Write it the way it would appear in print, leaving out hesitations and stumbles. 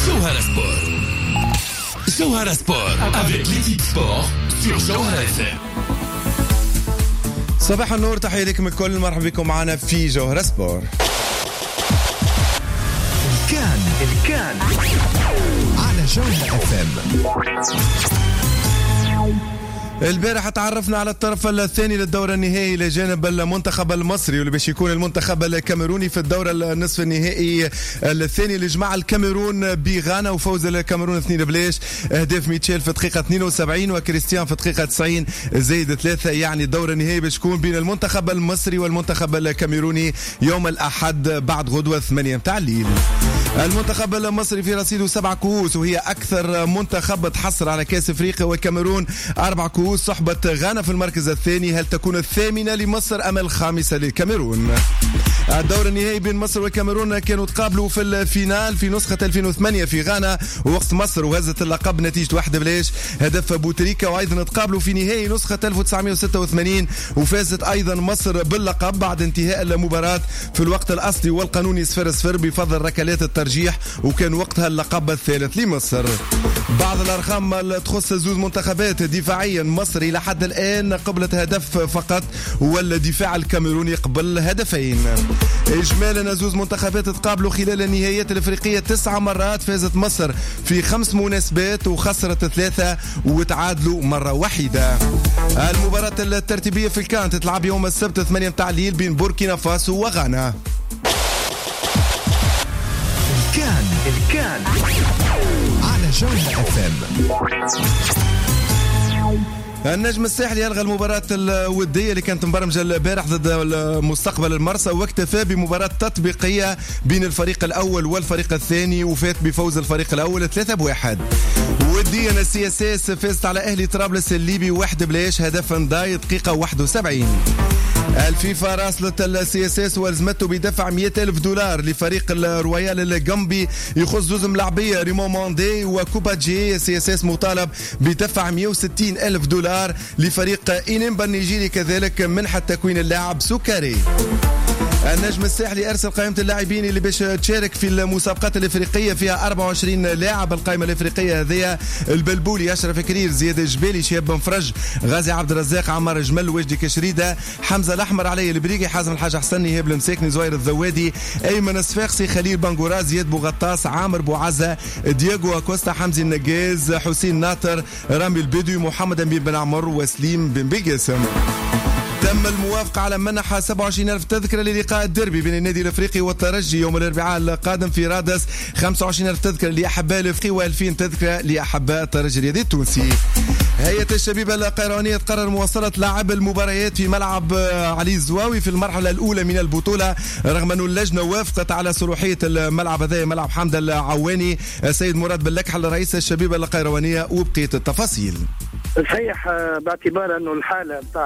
Johara Sport. Johara Sport avec l'équipe sport sur Johara FM. صباح النور، تحية لكم الكل، مرحبا بكم معنا في جوهرة سبور. الكان على جوهرة FM. البارح تعرفنا على الطرف الثاني للدورة النهائي لجانب المنتخب المصري، واللي باش يكون المنتخب الكاميروني في الدورة النصف النهائي الثاني اللي جمع الكاميرون بغانا، وفوز الكاميرون 2-0، اهداف ميتشيل في دقيقة 72 وكريستيان في دقيقة 90 زائد 3. يعني الدورة النهائي باش تكون بين المنتخب المصري والمنتخب الكاميروني يوم الأحد بعد غدوة 8 متاع الليل. المنتخب المصري في رصيده 7 كؤوس، وهي أكثر منتخب تحصل على كأس أفريقيا، والكاميرون 4 كؤوس. صحبة غانا في المركز الثاني، هل تكون الثامنة لمصر أم الخامسة للكاميرون؟ الدور النهائي بين مصر والكاميرون كانوا تقابلوا في الفينال في نسخة 2008 في غانا، ووقت مصر وهزت اللقب نتيجة 1-0 هدف بوتريكا. وأيضا تقابلوا في نهائي نسخة 1986 وفازت أيضا مصر باللقب بعد انتهاء المباراة في الوقت الأصلي والقانوني 0-0 بفضل ركلات الترجيح، وكان وقتها اللقب الثالث لمصر. بعض الأرقام اللي تخص زوج منتخبات دفاعيا، مصر إلى حد الآن قبلت هدف فقط، والدفاع الكاميروني قبل هدفين. إجمالا زوج منتخبات تقابلوا خلال النهائيات الأفريقية 9 مرات، فازت مصر في 5 مناسبات وخسرت 3 وتعادلوا مرة واحدة. المباراة الترتيبية في الكان تتلعب يوم السبت 8 متاع الليل بين بوركينا فاسو وغانا. الكان على جوهرة FM. النجم الساحلي ألغى المباراة الودية اللي كانت مبرمجة البارح ضد مستقبل المرسى، واكتفى بمباراة تطبيقية بين الفريق الأول والفريق الثاني، وفات بفوز الفريق الأول 3-1. وديا السي اس اس فازت على أهلي طرابلس الليبي 1-0 هدف نداي دقيقة 71. الفيفا راسلت السي اس اس والزمته بدفع $100,000 لفريق الرويال الجامبي يخص زوز ملاعبيه ريمون موندي وكوباجي. السي اس اس مطالب بدفع $160,000 لفريق إنيمبا النيجيري، كذلك منحة تكوين اللاعب سكري. النجم الساحلي أرسل قائمة اللاعبين اللي باش تشارك في المسابقات الإفريقية، فيها 24 لاعب. القائمة الإفريقية هذه: البلبولي، أشرف كرير، زياد الجبالي، شهاب بن فرج، غازي عبد الرزاق، عمار جمل، وجدي كشريدة، حمزة الأحمر، علي البريقي، حازم الحاج حسن، هيب المساكني، زوير الذوادي، أيمن الصفاقسي، خليل بنغورا، زياد بوغطاس، عامر بوعزة، دياغو أكوستا، حمزي النجاز، حسين ناطر، رامي البدوي، محمد أمين بن عمر، وسليم بن بيقاسم. تم الموافقة على منح 27,000 تذكرة للقاء الديربي بين النادي الافريقي والترجي يوم الاربعاء القادم في رادس. 25,000 تذكرة لأحباء الافريقي و2000 تذكرة لأحباء الترجي الرياضي التونسي. هيئة الشبيبة القيروانية تقرر مواصلة لعب المباريات في ملعب علي الزواوي في المرحلة الأولى من البطولة، رغم أن اللجنة وافقت على صلاحية الملعب هذا ملعب حمد العواني. السيد مراد باللكحل رئيس الشبيبة القيروانية وبقية التفاصيل. صحيح، باعتبار أنه الحالة